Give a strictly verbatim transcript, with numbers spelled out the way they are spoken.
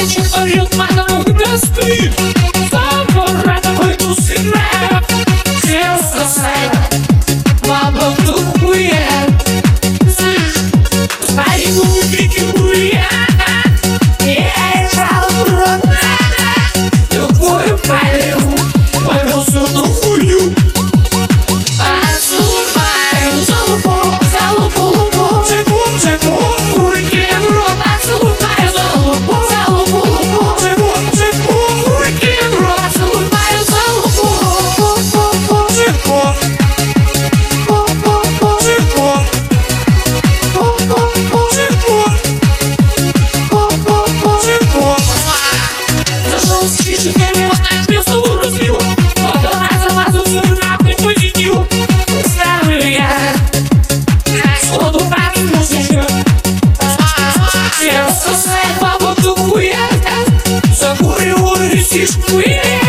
Мальчик орёт, мадам, где ты? Забора такой тусина. Все сосед, баба тупые. Парень убегуя. Я жал в рот. Любую палю, повелся на хую. Отсылаю залупу, залупу, лупу. Чеку, чеку, руки в рот. Отсылаю залупу, залупу, лупу. Чеку, чеку, руки в рот. Отсылаю залупу, лупу. Чеку, чеку, чеку. Зашел с фишками, я столу разбил. Потом залазу всю нахуй позитив. Ставлю я сходу подмусечку. Я сосед, бабу тупую. Закуриваю сишку.